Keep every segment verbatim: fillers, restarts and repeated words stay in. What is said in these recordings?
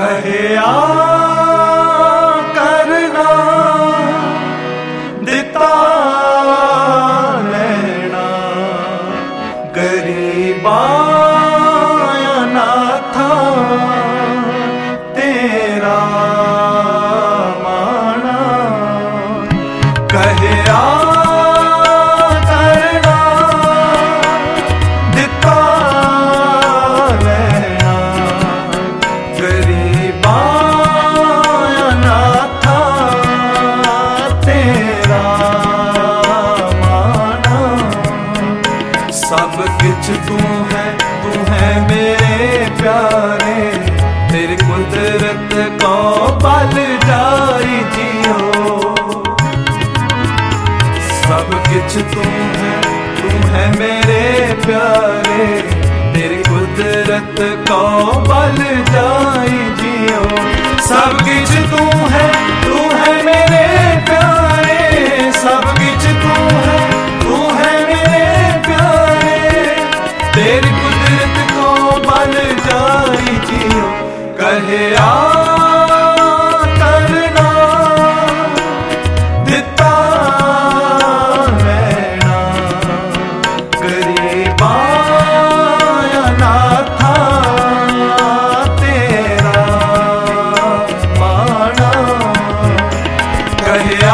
कहे आ करना दिता लेना गरीबा ना था तेरा माना। कहे आ सब किछ तू है, तू है मेरे प्यारे, तेरी कुदरत को बल जाई जियो। सब किछ तू है, तू है मेरे प्यारे, तेरी कुदरत को बल जाई जियो। सब किछ तू है, तू है मेरे प्यारे, सब किछ तू है, तू है मेरे प्यारे, तेरी कुदरत को बल जाई जियो। कहे आ करना दिता लेना गरीबा ना था तेरा माना। कहे आ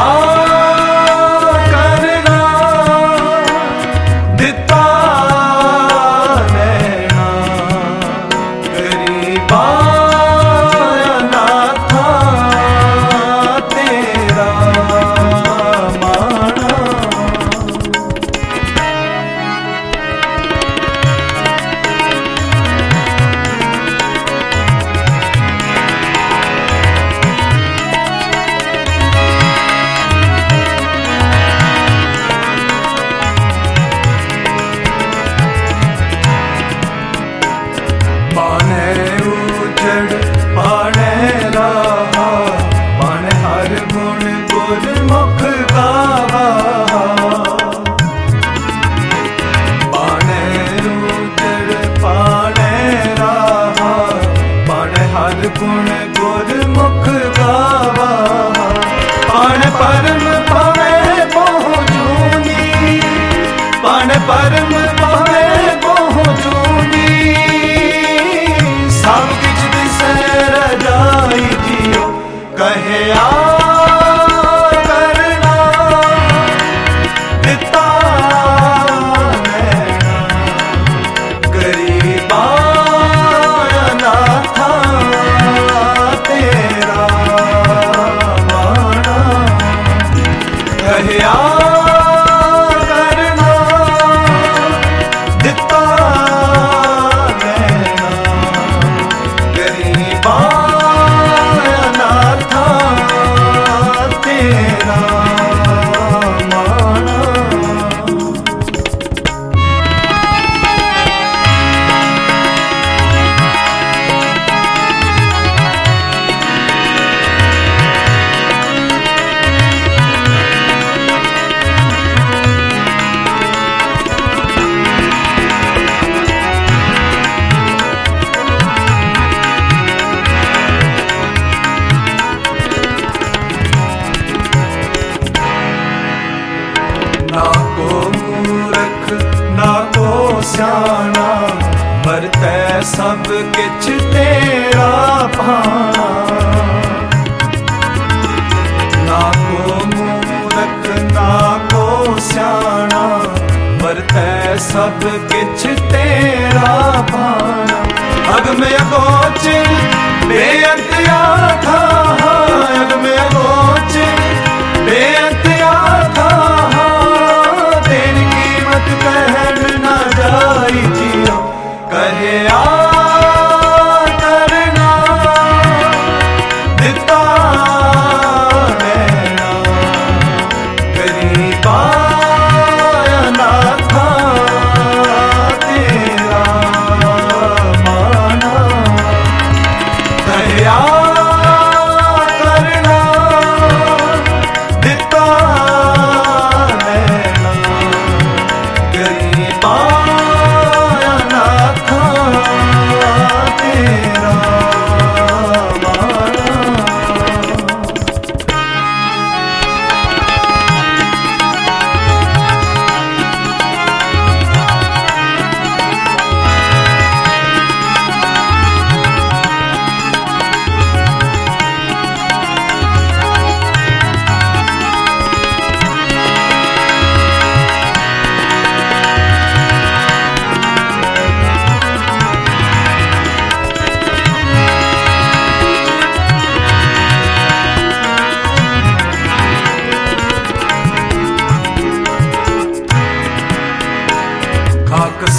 पाने रहा पाने हर गुण गुरमुख गावा। पाने उजड़ पाने रहा पाने हर गुण गुरमुख गावा। पाने परम पावे पहुँचूनी, पाने परम पावे पहुँचूनी, सब किछ दिसे रजाई जियो। कहे आ करना दिता लेना गरीबा ना था तेरा माना। कहे आ करना दिता ना को मूर्ख ना को स्याना, बरतै सब किछ तेरा भाना। ना को मूर्ख ना को स्याना, बरतै सब किछ तेरा भाना। अग में अगोच बेअंत आथा, अग में अगोच बेअंत आथा, तेरी कीमत कहन ना जाई जियो। कहे आ करना दिता लेना गरीबा ना था तेरा माना। कहे आ करना दिता लेना गरीबा ना था तेरा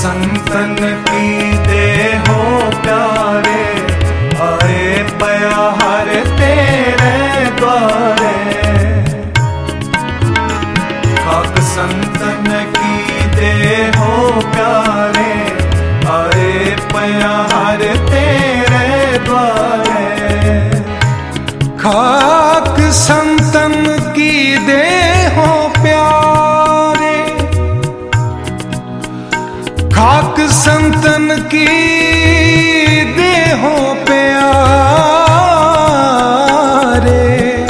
संतन की देहो प्यारे, आए पया हर तेरे द्वारे। खाक संतन की देहो प्यारे, आए पया हर तेरे द्वारे। खाक संतन की देहो प्यारे, खाक संतन की देहो प्यारे,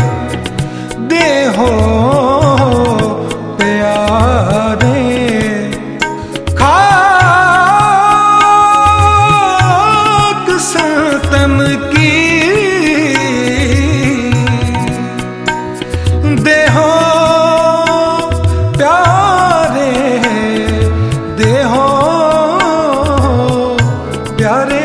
देहो प्यारे। खाक संतन की देहो प्यारे, देहो प्यारे।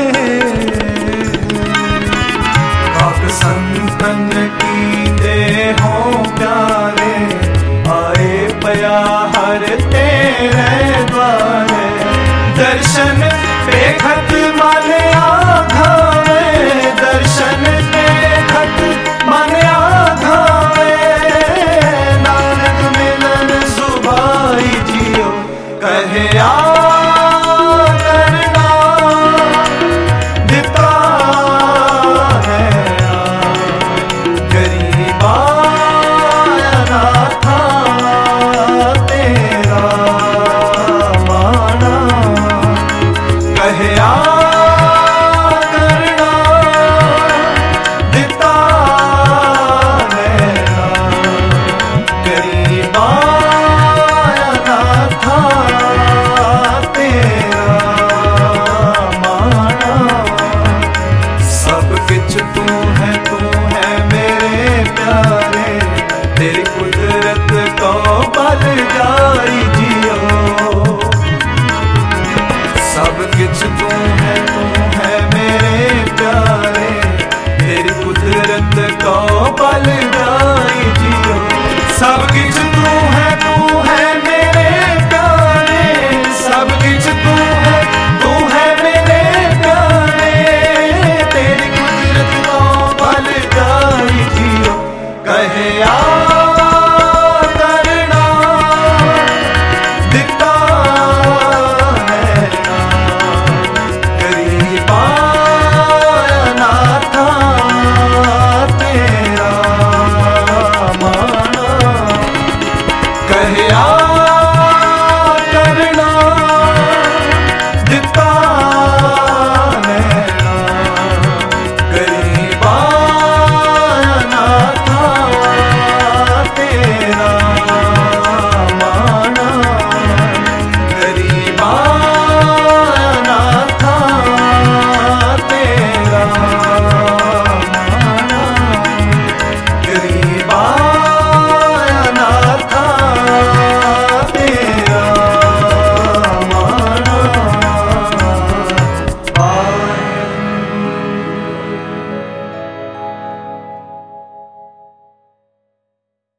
खाक संतन की देहो प्यारे, आए पया